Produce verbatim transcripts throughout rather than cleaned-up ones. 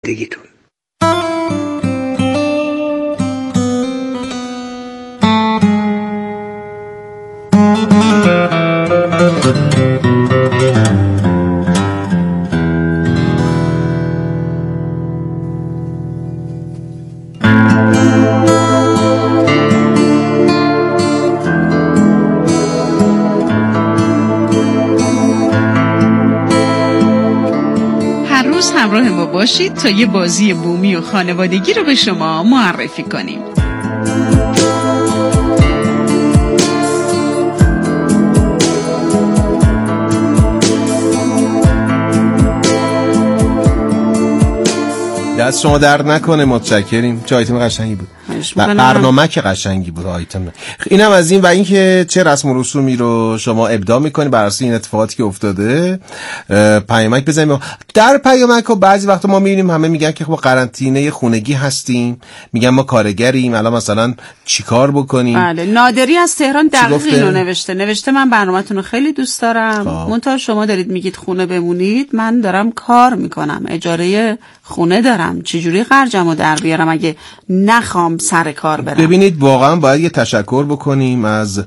زندگیتون. همراه ما باشید تا یه بازی بومی و خانوادگی رو به شما معرفی کنیم. دست شما درد نکنه، متشکریم. چه آیتم قشنگی بود. برنامه که قشنگی بود آیتم. اینم از این. و اینکه چه رسم و رسومی رو شما ابداع میکنید بر اساس این اتفاقاتی که افتاده. پیامک بزنیم. در پیامک ها بعضی وقتا ما میبینیم همه میگن که خب قرنطینه خونگی هستیم، میگن ما کارگریم، الان مثلا چیکار بکنیم؟ بله، نادری از تهران دقیق اینو نوشته. نوشته من برنامه‌تون رو خیلی دوست دارم. منتها شما دارید میگید خونه بمونید، من دارم کار میکنم، اجاره خونه دارم، چجوری خرجمو در بیارم اگه نخوام سر کار برم؟ ببینید واقعا باید یه تشکر بکنیم از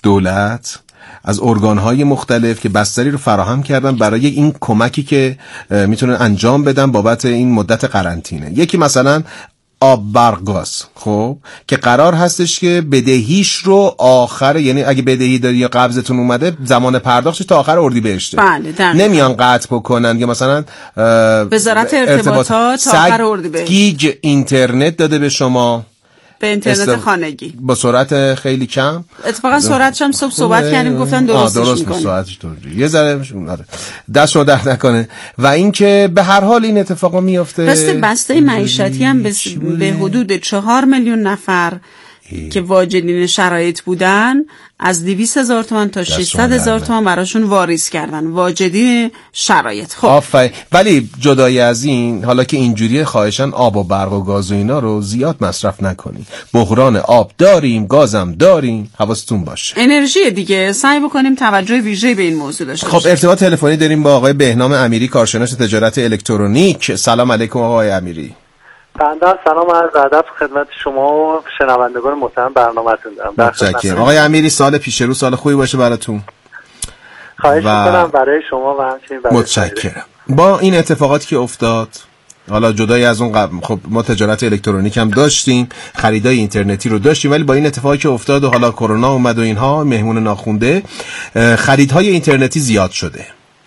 دولت، از ارگان‌های مختلف که بستری رو فراهم کردن برای این کمکی که میتونن انجام بدن بابت این مدت قرنطینه. یکی مثلا آب برق گاز، خب که قرار هستش که بدهیش رو آخر، یعنی اگه بدهی داری یا قبضتون اومده زمان پرداختش تا آخر اردیبهشته. بله، نمیان قطع بکنن یا مثلا وزارت ارتباطات تا آخر اردیبهشت گیگ اینترنت داده به شما، به اینترنت است... خانگی با سرعت خیلی کم. اتفاقا سرعتش هم صبح صحبت کردیم گفتن درستش درست میکنه. سرعتش درست. یه ذره دست رو درد نکنه. و اینکه به هر حال این اتفاقا میفته. بسته بسته معیشتی هم به, به حدود چهار میلیون نفر ای. که واجدین شرایط بودن از دویست هزار تومان تا ششصد هزار تومان براشون واریز کردن، واجدین شرایط. خب آفرین. ولی جدای از این، حالا که اینجوری خواهشان آب و برق و گاز و اینا رو زیاد مصرف نکنید. بحران آب داریم، گازم داریم، حواستون باشه. انرژی دیگه سعی بکنیم توجه ویژه‌ای به این موضوع داشته باشیم. خب ارتباط تلفنی داریم با آقای بهنام امیری، کارشناس تجارت الکترونیک. سلام علیکم آقای امیری. بنده سلام عرض ادب خدمت شما و شنوندگان محترم برنامه‌تون دارم. متشکرم. آقای امیری سال پیش رو سال خوبی باشه براتون. خواهش و... می‌کنم برای شما و همچنین برای متشکرم. با این اتفاقاتی که افتاد، حالا جدای از اون قبل خب ما تجارت الکترونیک هم داشتیم، خریدای اینترنتی رو داشتیم، ولی با این اتفاقی که افتاد و حالا کرونا اومد و اینها، مهمون ناخونده، خریدهای اینترنتی زیاد شده.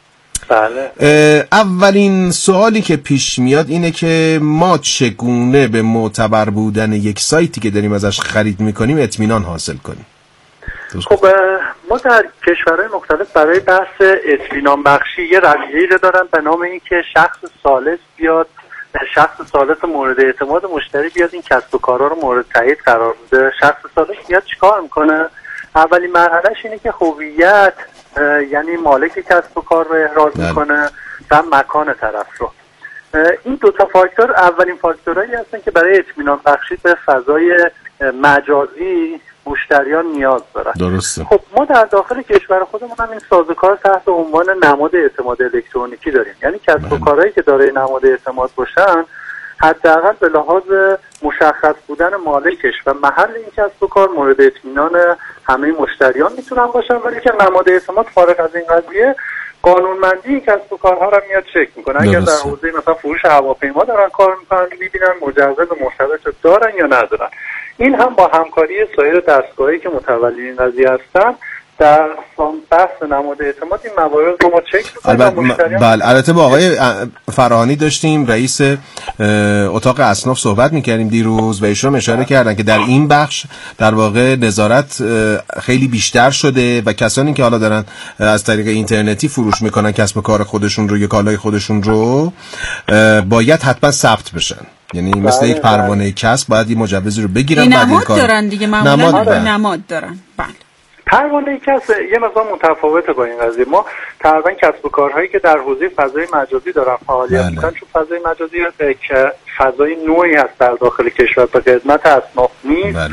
بله. اولین سوالی که پیش میاد اینه که ما چگونه به معتبر بودن یک سایتی که داریم ازش خرید میکنیم اطمینان حاصل کنیم؟ خب ما در کشورهای مختلف برای بحث اطمینان بخشی یه رویه‌ای رو دارن به نام این که شخص ثالث بیاد، شخص ثالث مورد اعتماد مشتری بیاد این کسب و کارها رو مورد تایید قرار بده. شخص ثالث بیاد چیکار میکنه؟ اولین مرحلهش اینه که هویت، یعنی مالک کسب و کار رو احراز میکنه و مکان طرف رو. این دو تا فاکتور اولین فاکتورایی هستن که برای اطمینان بخشی به فضای مجازی مشتریان نیاز دارن. درسته. خب ما در داخل کشور خودمون هم این سازوکار تحت عنوان نماد اعتماد الکترونیکی داریم. یعنی کسب و کارهایی که دارای نماد اعتماد باشن حداقل به لحاظ مشخص بودن مالکش و محل این کسب و کار مورد اطمینان همه مشتریان میتونن باشن، ولی که نماد اعتماد فارغ از این قضیه قانونمندی کسب و کارها رو میاد چک میکنه. اگر در حوزه مثلا فروش هواپیما دارن کار میکنن میبینن مجوز مرتبط دارن یا ندارن. این هم با همکاری سایر دستگاهایی که متولی این قضیه هستن در بحث نماد اعتماد این موارد رو ما چک می‌کنیم. بله، البته با آقای فراهانی داشتیم رئیس اتاق اصناف صحبت می‌کردیم دیروز و ایشون اشاره کردن که در این بخش در واقع نظارت خیلی بیشتر شده و کسانی که حالا دارن از طریق اینترنتی فروش میکنن کسب و کار خودشون رو یا کالای خودشون رو باید حتما ثبت بشن. یعنی مثل بله یک پروانه کسب باید این مجوزی رو بگیرن بعد این کار دارن دیگه، معمولا نماد, نماد دارن. بله. پروانه کسب یه مقدار متفاوته با این قضیه. ما تقریبا کسب و کارهایی که در حوزه فضای مجازی دارن فعالیت میکنن، چون فضای مجازی که فضای نوعی هست در داخل کشور به خدمت اصناف نیست. بله.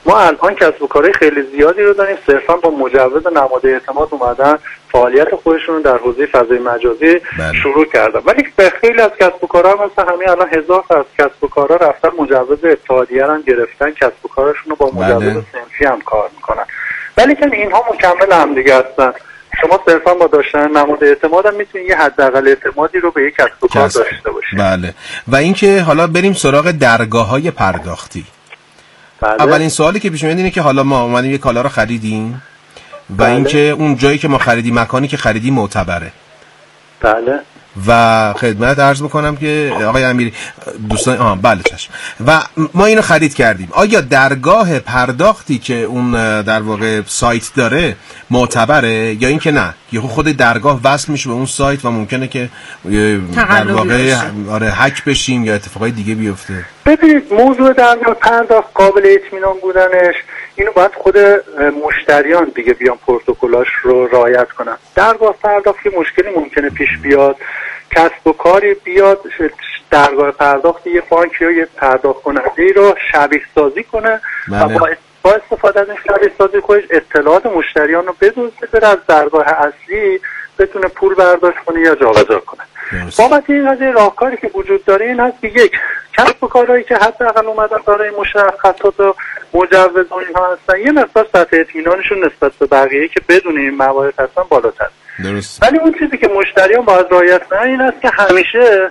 ما الان کسب و کارهای خیلی زیادی رو داریم صرفا با مجوز نماد اعتماد اومدن فعالیت خودشون در حوزه فضای مجازی بله. شروع کردن، ولی به خیلی از کسب و کارها مثلا همین الان هزار تا از کسب و کارها رفتن مجوز اتحادیه هم گرفتن، کسب و کارشون رو با مجوز بله. صنفی هم کار میکنن، ولی که اینها مکمل هم دیگه هستن. شما صرفا با داشتن نماد اعتماد هم میتونید یه حداقل اعتمادی رو به یک کسب و کار داشته باشید. بله. و اینکه حالا بریم سراغ درگاه‌های پرداختی. بله. اولین سوالی که پیش میاد اینه که حالا ما اومدیم یه کالا رو خریدیم و بله. اینکه اون جایی که ما خریدیم، مکانی که خریدیم معتبره. بله. و خدمت عرض بکنم که آقای امیری دوستان آها بله چشم و ما اینو خرید کردیم، آیا درگاه پرداختی که اون در واقع سایت داره معتبره یا اینکه نه یهو خود درگاه وصل میشه به اون سایت و ممکنه که در واقع آره هک بشیم یا اتفاقای دیگه بیفته؟ ببینید موضوع درگاه پرداخت قابل اطمینان بودنش اینو باید خود مشتریان دیگه بیان پروتکلاش رو رعایت کنن. درگاه پرداخت که مشکلی ممکنه پیش بیاد، کسب و کاری بیاد درگاه پرداخت یه بانک یا یه پرداخت کننده رو شبیه سازی کنه و با با استفاده از این شبیه سازی خودش اطلاعات مشتریان رو بدوزه، بره از درگاه اصلی بتونه پول برداشت کنه یا جابجا کنه. بابت این قضیه راهکاری که وجود داره این هست که یک کسب و کارهایی که حداقل اومدن برای مشخصات و مجوز و اینها هستن یه مقدار سطح اطمینانشون نسبت به بقیه که بدون این موارد هستن بالاتر. درست. ولی اون چیزی که مشتریان باید رعایت کنن این است که همیشه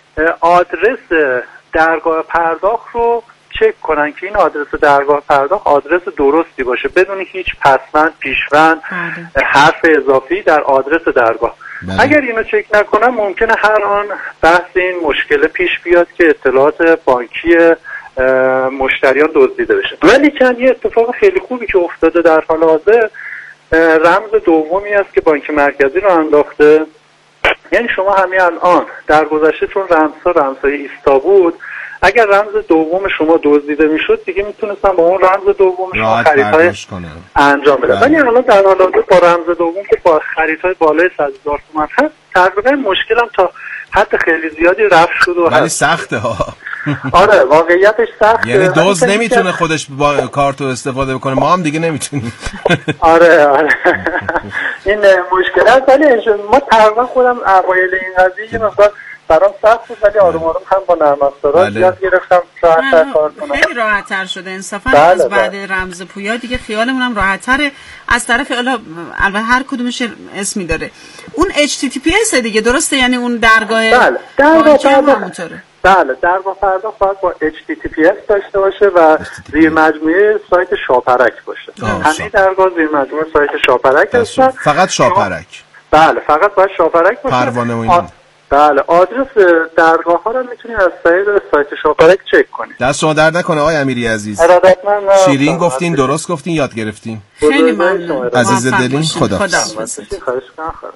آدرس درگاه پرداخت رو چک کنن که این آدرس درگاه پرداخت آدرس درستی باشه بدون هیچ پسوند، پیشوند، حرف اضافی در آدرس درگاه. بله. اگر اینو چک نکنن ممکنه هر آن بحث این مشکل پیش بیاد که اطلاعات بانکی مشتریان دزدیده بشه. ولی چند یه اتفاق خیلی خوبی که افتاده در حال حاضر رمز دومی است که بانک مرکزی رو انداخته. یعنی شما همین الان در گذشته چون رمزها رمزهای ایستا بود، اگر رمز دوم شما دزدیده میشد دیگه میتونستن با اون رمز دوم شما خریدهای انجام بدن. ولی الان در حال حاضر با رمز دوم که با خریدهای بالای صد هزار تومان هست تقریبا مشکلم تا حد خیلی زیادی رفع شد و ولی سخته ها. آره واقعیتش سخته. یعنی دوز نمیتونه خودش با کارتو استفاده بکنه، ما هم دیگه نمیتونیم. آره آره این مشکل است. ولی ما تقریبا خودم اوایل این قضیه یه مقدار برام سخت بود، ولی آروم آروم هم با نرم افزارا یاد گرفتم راحت‌تر کار کنم. خیلی راحت‌تر شده انصافا. بله از بعد بله. رمز پویا دیگه خیالمون هم راحت‌تره. از طرف البته هر کدومش اسمی داره. اون اچ تی تی پی اس دیگه درسته، یعنی اون درگاه بله درگاه پرداخت بله درگاه پرداخت باید با اچ تی تی پی اس داشته باشه و زیر مجموعه سایت شاپرک باشه. همین درگاه زیر مجموعه سایت شاپرک هستن. فقط شاپرک. بله فقط باید شاپرک باشه. پروانه و اینا. بله آدرس درگاه ها رو میتونید از طریق سایت شاپرک چک کنید. دست شما درد نکنه آقای امیری عزیز. شیرین گفتین، درست گفتین، یاد گرفتیم. خیلی ممنون. عزیز دلین، خدا خداحافظ. خواهش می‌کنم. خدا.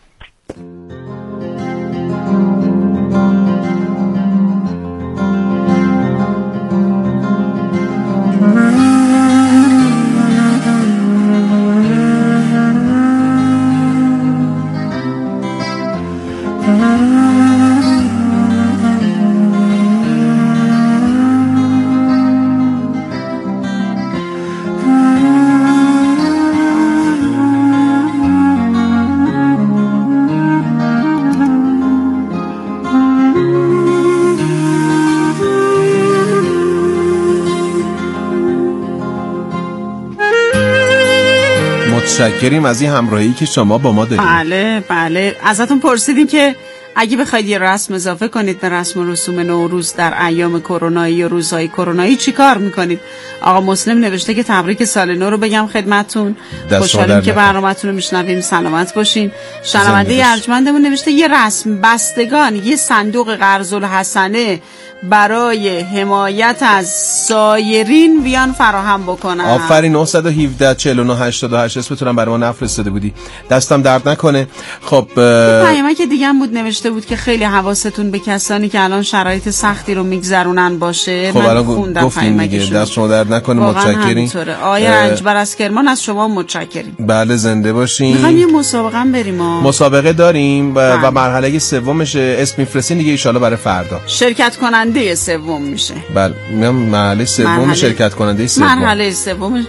متشکریم از این همراهی که شما با ما دارید. بله بله ازتون پرسیدیم که اگه بخواید یه رسم اضافه کنید به رسم و رسوم نوروز در ایام کرونایی و روزهای کرونایی چی کار میکنید؟ آقا مسلم نوشته که تبریک سال نو رو بگم خدمتتون، خوشحالیم که برنامه‌تون رو میشنویم، سلامت باشین. شنونده ارجمندمون نوشته یه رسم بستگان یه صندوق قرض الحسنه برای حمایت از سایرین بیان فراهم بکنن. آفرین. نه یک هفت چهل و نه هشتاد و هشت اسمتونم برای ما نفرستاده بودی، دستم درد نکنه. خب پیامک که دیگه هم بود نوشته نوشته بود که خیلی حواستون به کسانی که الان شرایط سختی رو میگذرونن باشه. خب من خوندم پیامکشون. دست شما درد نکنه، متشکریم. آیا رنجبر از کرمان از شما متشکریم. بله زنده باشین. میخوایم یه مسابقه هم بریم ها. مسابقه داریم و, و مرحله سومش اسم میفرستین دیگه ان شاءالله برای فردا. شرکت کننده سوم میشه. بله میگم مرحله سوم شرکت کننده سوم. مرحله سوم.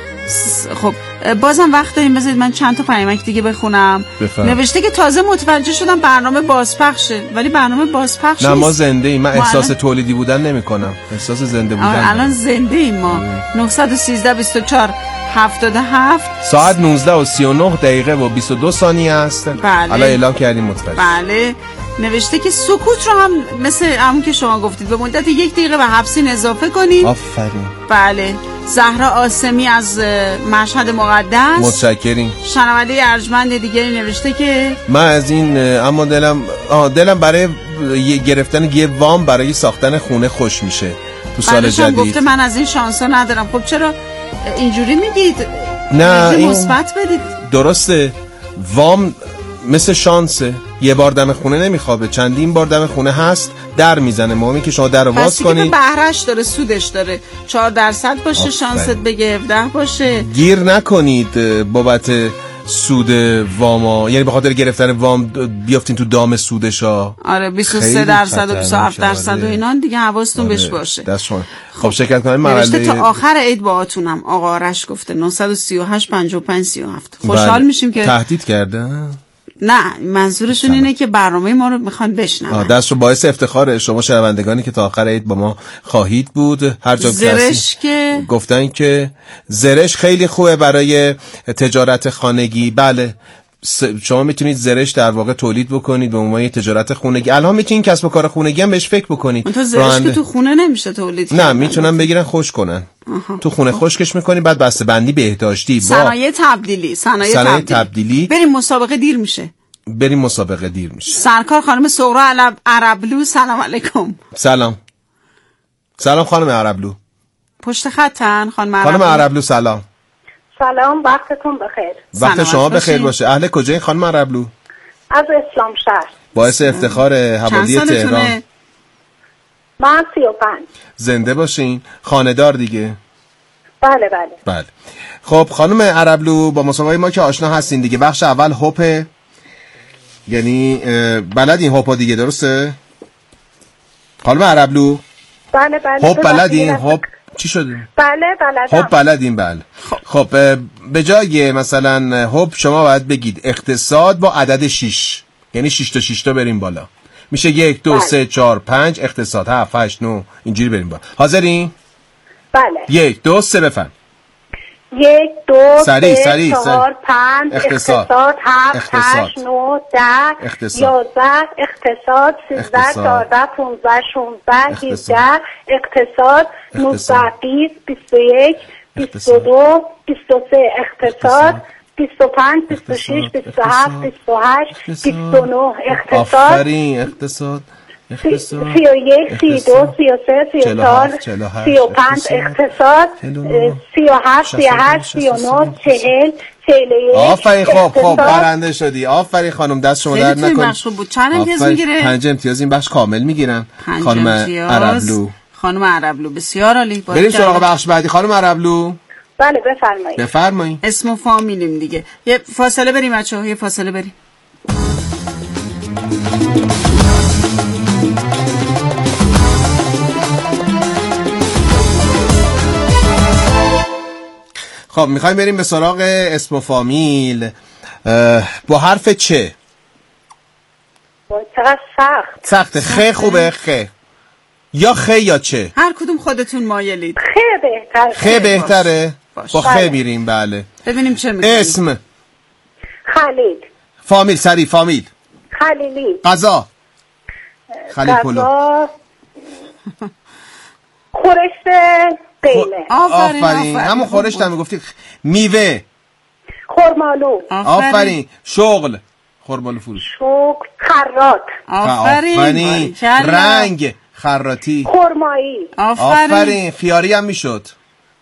خب بازم وقت داریم، بذارید من چند تا پیامک دیگه بخونم. بفرم. نوشته که تازه متوجه شدم برنامه بازپخشه، ولی برنامه بازپخش نه ما زنده ایم. من احساس الان... تولیدی بودن نمی کنم، احساس زنده بودن. الان زنده ایم ما. نه یک سه بیست و چهار هفتاد و هفت ساعت نوزده و سی و نه دقیقه و بیست و دو ثانیه است. بله. الان اعلام کردیم متوجه. بله. نوشته که سکوت رو هم مثل همون که شما گفتید به مدت یک دقیقه به حبسین اضافه کنید. آفرین. بله. زهرا آسمی از مشهد مقدس متشکریم. شنونده ارجمند دیگری نوشته که من از این اما دلم آه دلم برای گرفتن یه وام برای ساختن خونه خوش میشه تو سال جدید. گفته من از این شانسا ندارم. خب چرا اینجوری میگید؟ نه این مثبت بدید. درسته، وام مثل شانسه، یه بار دم خونه نمیخوابه، چندین بار دم خونه هست در میزنه. مهمی که شما در رو باز کنید. بهرهش داره، سودش داره. چهار درصد باشه، شانست بگه هفده باشه. گیر نکنید بابت سود واما، یعنی به خاطر گرفتن وام بیافتین تو دام سودشا. آره بیست و سه درصد و بیست و هفت درصد و اینان دیگه حواستون آره. بهش باشه. دست شما. خب شرکت کنید مرحله تا آخر عید باهاتونم. آقا آرش گفته نه سه هشت پنج پنج سه هفت. خوشحال بله. میشیم که تهدید کرده. نه منظورشون اینه که برنامه ما رو میخوان بشنون. دست رو باعث افتخاره شما شنوندگانی که تا آخر عید با ما خواهید بود. هر جا زرش که گفتن که زرش خیلی خوبه برای تجارت خانگی. بله شما میتونید زرش در واقع تولید بکنید به عنوان تجارت خانگی. الان میتونید کسب و کار خانگی هم بهش فکر بکنید. تو زرش که تو خونه نمیشه تولید نه میتونن بگیرن خوش کنن. آها. تو خونه خشکش میکنی، بعد بسته بندی بهداشتی با صنایع تبدیلی صنایع تبدیلی. تبدیلی بریم مسابقه دیر میشه. بریم مسابقه دیر میشه. سرکار خانم سغرا علب عربلو سلام علیکم. سلام. سلام خانم عربلو. پشت خطن خانم عربلو. خانم عربلو سلام. سلام وقتتون بخیر. وقت شما بخیر باشه. اهل کجای خانم عربلو؟ از اسلام شهر. باعث افتخار حوالی تهران. من سی و پنج. زنده باشین. خانه‌دار دیگه. بله بله. بله. خب خانم عربلو با مسابقه ما که آشنا هستین دیگه. بخش اول هوپ، یعنی بلدین هوپا دیگه درسته؟ خانم عربلو؟ بله بله. هوپ بلدین؟ هوپ چی شده؟ بله بله. هوپ بلدین بله. خب به جای مثلا هوپ شما باید بگید اقتصاد با عدد شش، یعنی شش تا شش تا بریم بالا. میشه یک دو سه چهار پنج اقتصاد، هفت هشت نه اینجوری بریم بالا. حاضرین؟ بله. یک دو سه بفرم. یک دو سری سه سری چهار پنج اقتصاد هفت هشت نه ده یازده اقتصاد سیزده چهارده پونزده شونزده هجده اقتصاد نوزده بیست بیست و یک بیست و دو بیست و سه اقتصاد بیست و پنج بیست و شش بیست و هفت بیست و هشت بیست و نه اقتصاد. آفرین اقتصاد. سی و یک سی دو سی و سه سی و چهار سی و پنج اقتصاد سی و هفت سی و هشت سی و نه چهل چهل و یک. آفرین. خب خب برنده شدی. آفرین خانم دست شما درد نکنه. چند امتیاز میگیره؟ پنج امتیاز این بخش کامل میگیرن. خانم عربلو. خانم عربلو بسیار عالی. بریم سراغ بخش بعدی. خانم عربلو بله بفرمایید. بفرمایید. اسم و فامیلیم دیگه. یه فاصله بریم بچه‌ها، یه فاصله بریم. خب میخوایم بریم به سراغ اسم و فامیل با حرف چه؟ چقدر سخت. سخته. خ خوبه. خ یا خ یا چه؟ هر کدوم خودتون مایلید. خ بهتر. خ بهتره. با خ میریم. بله ببینیم چه میگیم. اسم خلیل. فامیل سری فامیل خلیلی. غذا خلیل پلو. خورشت قیمه. آفرین. آفرین. همون خورشت هم میگفتی. میوه خرمالو. آفرین. شغل خرمالو فروش. شغل خراط. آفرین. رنگ خراطی. خرمایی. آفرین. خیاری هم میشد.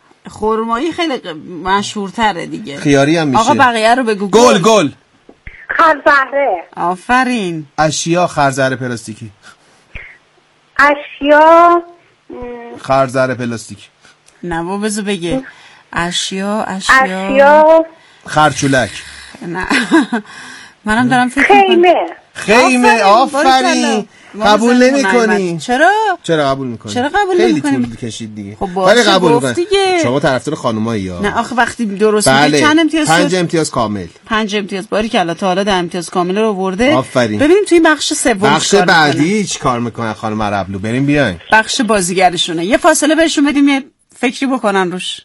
خرمایی خیلی مشهورتره دیگه. خیاری هم میشه. آقا بقیه رو بگو. گل گل. خرزهره. آفرین. اشیا خرزهره پلاستیکی. اشیا خرزهره پلاستیکی. نه بابا بذار بگه. اشیا اشیا اشیا خرچولک. نه منم دارم فکر خیمه. خیمه. آفرین. قبول نمی‌کنی. چرا؟ چرا قبول می‌کنی؟ چرا قبول خیلی نمی‌کنی؟ طول کشید دیگه. خب ولی قبول کن. شما طرفدار خانومایی ها. نه آخه وقتی درست بله. میگه چند امتیاز؟ پنج امتیاز کامل. پنج امتیاز. باری که الله تعالی ده امتیاز کامل رو آورده. آفرین. ببینیم توی بخش سوم بخش بعدی چی کار میکنن خانم عربلو؟ بریم بیاین. بخش بازیگرشونه. یه فاصله بهشون بدیم یه فکری بکنن روش.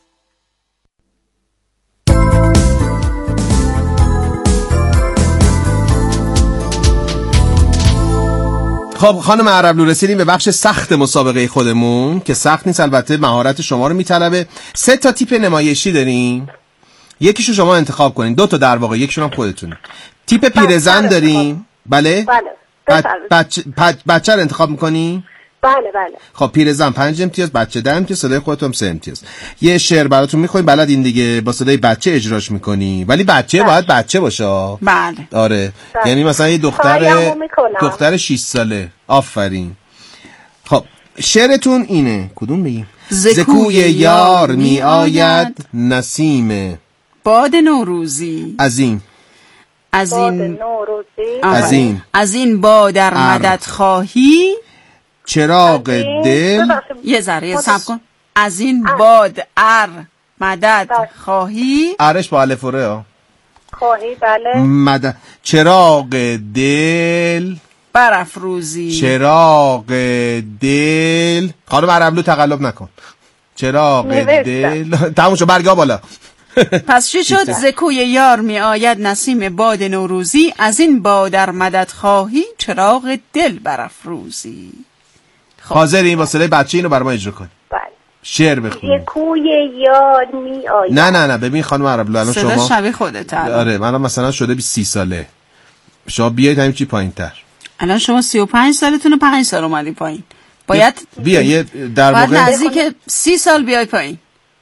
خب خانم عربلو رسیدیم به بخش سخت مسابقه خودمون که سخت نیست، البته مهارت شما رو میطلبه. سه تا تیپ نمایشی داریم، یکیشو شما انتخاب کنین، دو تا در واقع، یکیشون هم خودتون. تیپ پیرزن داریم. بله بله. بچه بچه رو انتخاب میکنین؟ بله بله. خب پیرزن پنج امتیاز، بچه ده امتیاز، صدای خودتون سه امتیاز. یه شعر براتون میخونیم، بلد این دیگه، با صدای بچه اجراش میکنی، ولی بچه باید بچه باشه. بله. آره بله. یعنی مثلا یه دختر دختر شش ساله. آفرین. خب شعرتون اینه، کدوم بگیم؟ زکوی یار می آید نسیم باد نوروزی. از این از این از این از این با در مدد خواهی چراغ دل. یه ذره صبر کن. از این باد ار مدد خواهی. ارش با الف و ر ها. خواهی بله. مدد چراغ دل برافروزی. چراغ دل. خانم عربلو تقلب نکن. چراغ دل. تموم شد، برگاه بالا. پس چی شد؟ زکوی یار می آید نسیم باد نوروزی، از این با در مدد خواهی چراغ دل برافروزی. حاضرین با صدای بچه اینو برای ما اجرا کن. بله. شعر بخونید. زکوی یار می آید. نه نه نه ببین خانم عربلو الان شما صدا شبیه خودت الان. آره من مثلا شده بیست سی ساله، شما بیاید همین چی پایین‌تر. الان شما سی و پنج سالتون و پنج سال اومدی پایین. باید بیا یه در واقع باید نزدیک سی سال بیای پایین.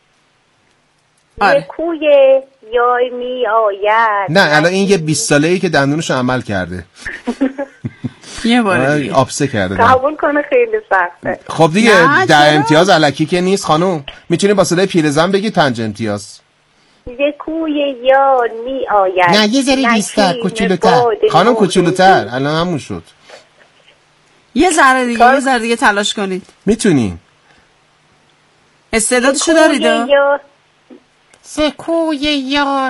آره. زکوی یار می آید. نه الان این یه بیست ساله‌ای که دندونشو عمل کرده. یه بار دیگه آبسه کرده. قبول کنه خیلی سخته. خب دیگه ده امتیاز الکی که نیست خانم. میتونی با صدای پیرزن بگی پنج امتیاز. زکوی یار می آید. نه یه ذره بیشتر، کوچولوتر. خانم کوچولوتر. الان همون شد. یه ذره دیگه یه ذره دیگه تلاش کنید. میتونین. استعدادشو دارید؟ زکوی یار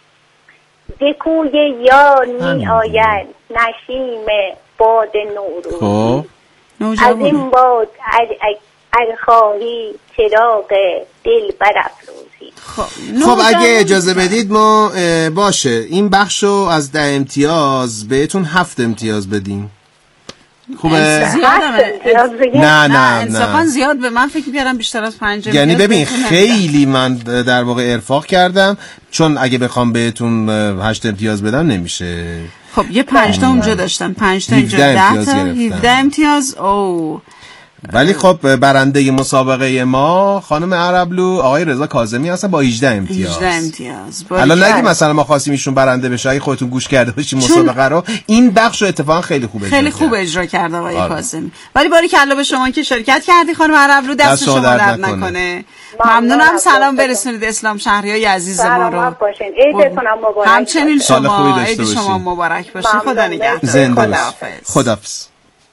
زکوی یار می آید نسیم باد نوروزی. خب از این باد الخواهی چراغ دل برافروزی. خب خب اگه اجازه بدید ما باشه این بخشو از ده امتیاز بهتون هفت امتیاز بدیم. خوبه؟ نه نه نه انصافا زیاد به من فکر می‌کردم بیشتر از پنج امتیاز. یعنی ببین خیلی من در واقع ارفاق کردم، چون اگه بخوام بهتون هشت امتیاز بدم نمیشه. خب یه پنج تا اونجا داشتن، پنج تا اینجا، ده تا، هفده امتیاز. او ولی خب برنده مسابقه ما خانم عربلو آقای رضا کاظمی هستن با هجده امتیاز. هجده امتیاز. الان نگی مثلا ما خواستیم ایشون برنده بشه، اگه خودتون گوش کرده باشین مسابقه رو، این بخشو اتفاقا خیلی خوب اجرا خیلی خوب اجرا کرده آقای کاظمی. ولی باری کلا به شما که شرکت کردی خانم عربلو، دست شما درد نکنه. ممنونم. سلام برسونید اسلام شهریای عزیز ما رو. سلامت باشین. عیدتون مبارک. همچنین شما، عید شما مبارک باشه. خدا نگهدار. زنده باشید. خداحافظ.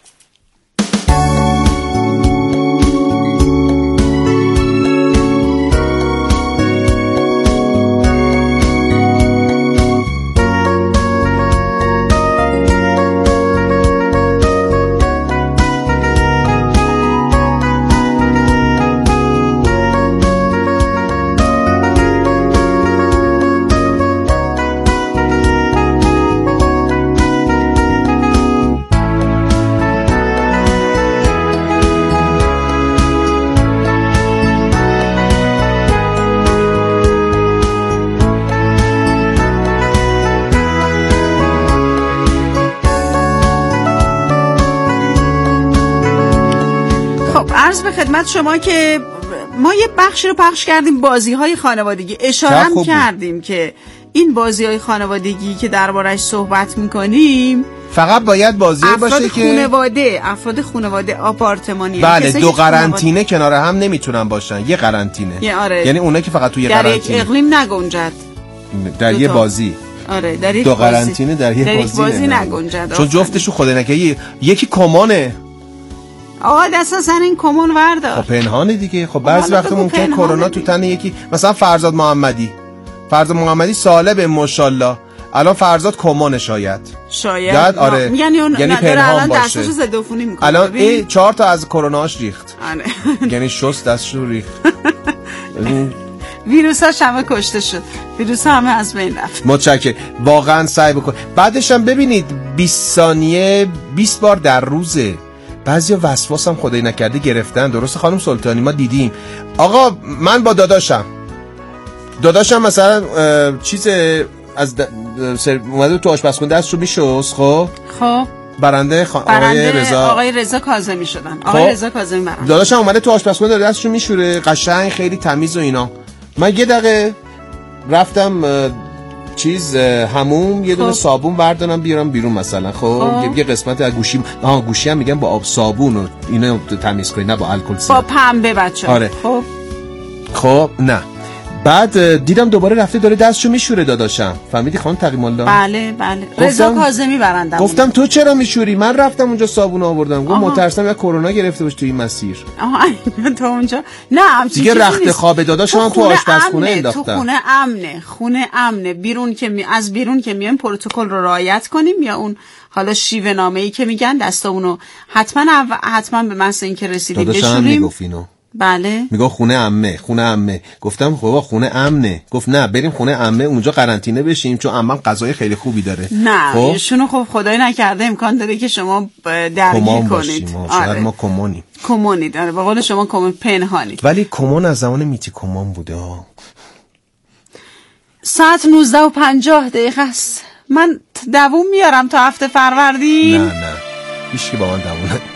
عرض به خدمت شما که ما یه بخشی رو پخش کردیم بازی‌های خانوادگی، اشاره هم کردیم که این بازی‌های خانوادگی که دربارش صحبت می‌کنیم فقط باید بازی باشه که خانواده افراد خانواده آپارتمانی، بله دو قرنطینه کنار هم نمیتونن باشن، یه قرنطینه. آره. یعنی اونایی که فقط توی در قرنطینه یک اقلیم نگنجد، در یه بازی. آره در یک دو قرنطینه در یه در بازی, بازی نگنجد، چون جفتشو خود نکه یکی کمونه. آقا دست سر این کمون وردار. خب پنهانه دیگه. خب بعضی وقت ممکنه کرونا تو تن یکی، مثلا فرزاد محمدی فرزاد محمدی سالب ماشاءالله، الان فرزاد کمونه شاید شاید آره میگن اون یعنی پنهان باشه، دستشو ضد عفونی میکنه. الان این چهار تا از کروناش ریخت. یعنی شست دستشو ریخت. ویروس ها همه کشته شد، ویروس ها همه از بین رفت. متشکرم. واقعا سعی بکن. بعدش هم ببینید بیست ثانیه بیست بار در روزه. بعضیا وسواس هم خدای نکرده گرفتن. درست خانم سلطانی ما دیدیم. آقا من با داداشم داداشم مثلا چیز از اومده تو آشپزخونه دستشو میشست. خب خب برنده خ... آقای رضا آقای رضا کاظمی شدن. آقای خب؟ رضا کاظمی برنده. داداشم اومده تو آشپزخونه داره دستشو میشوره قشنگ خیلی تمیز و اینا. من یه دقیقه رفتم چیز هموم یه دونه خب. صابون بردارم بیارم بیرون مثلا. خب, خب. یه قسمت از گوشی آها گوشی هم میگم با آب صابون و اینا تمیز کنی، نه با الکل. با پنبه بچه‌ها. آره. خب خب نه بعد دیدم دوباره رفته داره دستشو میشوره داداشم. فهمیدی خانم تقی الله؟ بله بله. رضا کاظمی برندم. گفتم تو چرا میشوری؟ من رفتم اونجا صابون آوردم. گفت مترسم یا کرونا گرفته باشه تو این مسیر. آها تو اونجا نه همچین دیگه رخت خواب داداشم هم تو آشپزخونه انداختم. تو خونه امنه، خونه امنه. بیرون که می... از بیرون که میایم پروتکل رو رعایت کنیم، یا اون حالا شیوه نامه‌ای که میگن دستامونو حتما حتما به محض اینکه رسیدیم بشوریم. بله میگه خونه عمه خونه عمه. گفتم خب خونه امنه. گفت نه بریم خونه عمه اونجا قرنطینه بشیم چون عمم غذای خیلی خوبی داره. نه خب ایشونو خب خدای نکرده امکان داره که شما درگیر کنید. آره ما کمونیم کمونید. آره به قول شما کمون پنهانید. ولی کمون از زمان میتی کمان بوده ها. ساعت نوزده و پنجاه دقیقه است. من دووم میارم تا هفته فروردین. نه نه هیچ کی با من دووم نه.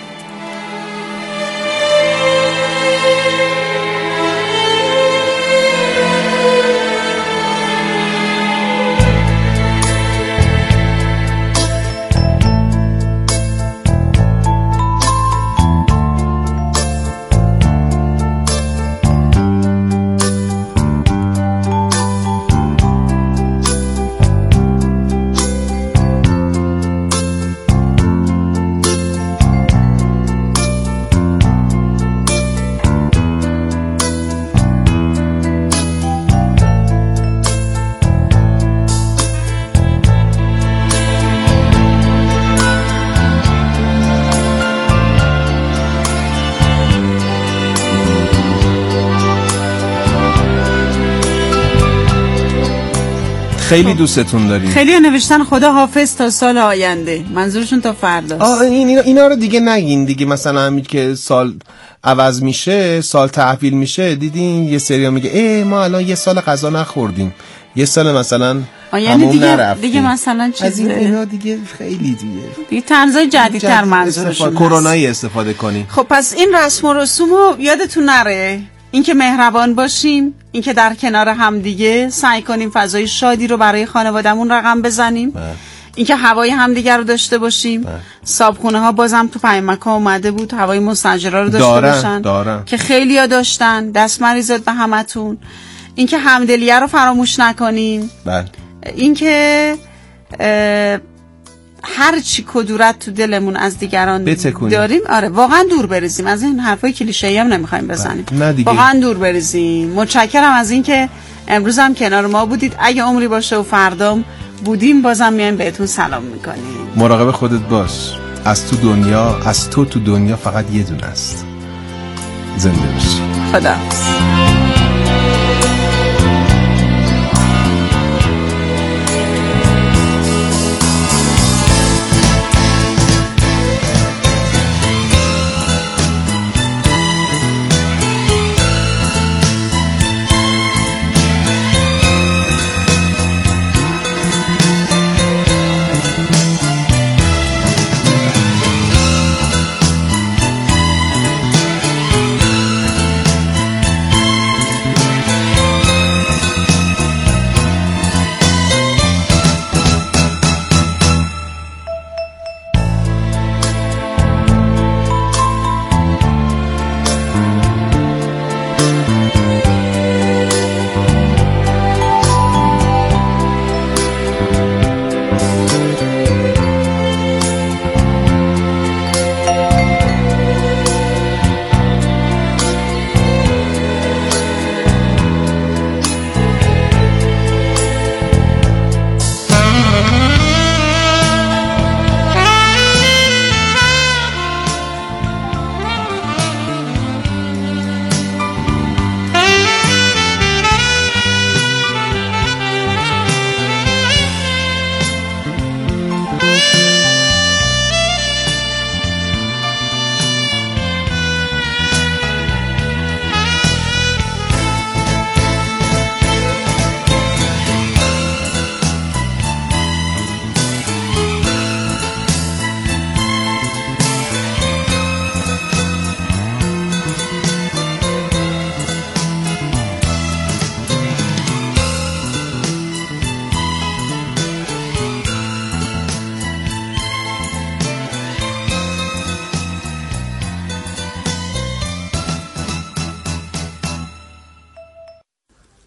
خیلی دوستتون داریم. خیلی نوشتن خدا حافظ تا سال آینده. منظورشون تا فرداست. آه این اینا, اینا رو دیگه نگین دیگه. مثلا همین که سال عوض میشه، سال تحویل میشه، دیدین یه سری میگه ای ما الان یه سال غذا نخوردیم، یه سال مثلا همون دیگه نرفتیم. دیگه مثلا چیز از این اینا دیگه خیلی دیگه دیگه طرزای جدیدتر منظورشون کرونایی استفاده کنیم. خب پس این رسم و رسومو یادتون نره. اینکه مهربان باشیم، اینکه در کنار هم دیگه سعی کنیم فضای شادی رو برای خانوادهمون رقم بزنیم، اینکه هوای همدیگر رو داشته باشیم. صابخونه ها بازم تو پیامک ها اومده بود هوای مستاجرا رو داشته دارن، باشن دارن. که خیلیا داشتن. دست مریضات به همتون. اینکه همدلیه رو فراموش نکنیم. بله. اینکه هر چی کدورت تو دلمون از دیگران بتکونیم. داریم آره واقعا دور بریزیم. از این حرفای کلیشه‌ای هم نمیخوایم بزنیم. واقعا دور بریزیم. متشکرم از اینکه امروز هم کنار ما بودید. اگه عمری باشه و فردام بودیم بازم میایم بهتون سلام میکنیم. مراقب خودت باش. از تو دنیا از تو تو دنیا فقط یه دونه است. زنده باشی. خداحافظ.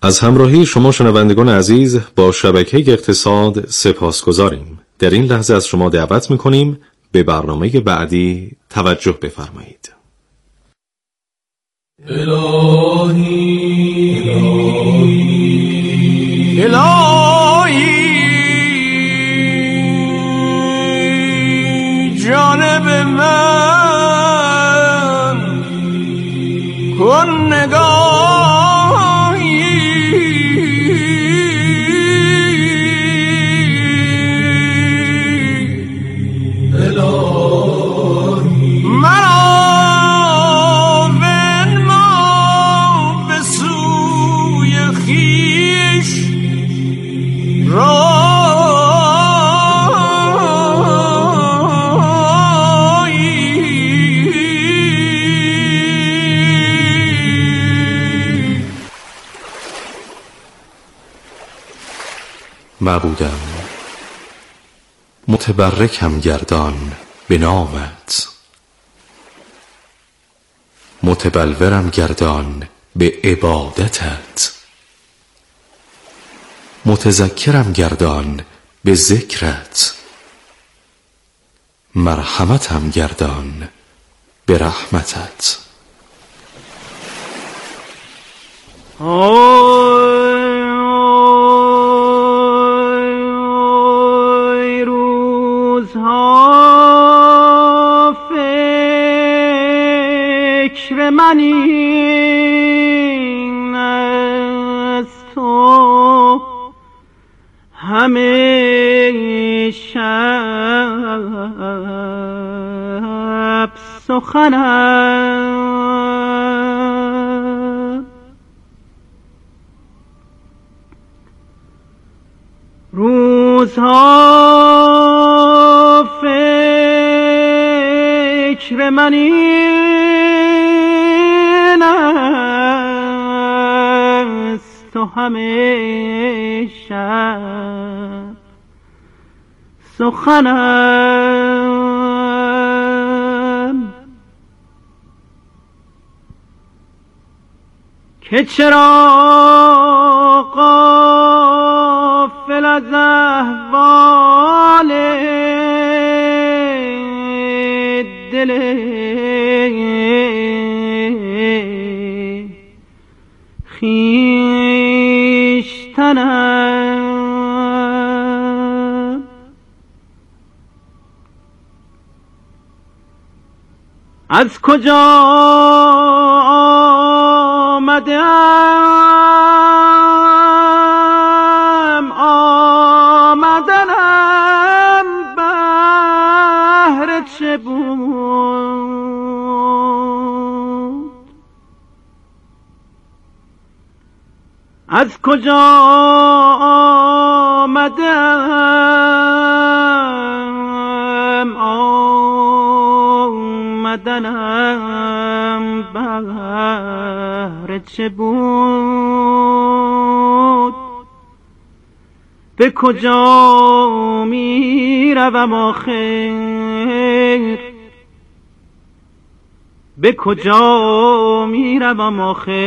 از همراهی شما شنوندگان عزیز با شبکه اقتصاد سپاسگزاریم. در این لحظه از شما دعوت می‌کنیم به برنامه بعدی توجه بفرمایید. الهی الهی الهی جانب من کن نگاهی الهی مرا بنما به سوی خویش را معبودم متبرکم گردان به نامت، متبلورم گردان به عبادتت، متذکرم گردان به ذکرت، مرحمتم گردان به رحمتت. من این از تو همه شب سخنم، روزها فکر من این است تو همه شب سخنم، که چرا غافل از احوال دل خویشتنم، از کجا آمدم آمدنم بهر چه بود، از کجا آمدم آمدنم بهر چه بود، به کجا می روم آخر، به کجا می روم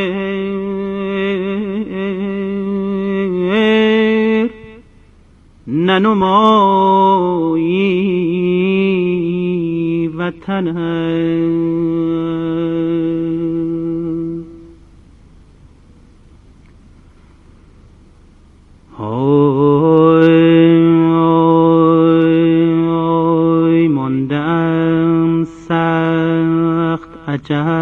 آخر، ننمایی وطنم. آی آی آی ماندم سخت عجب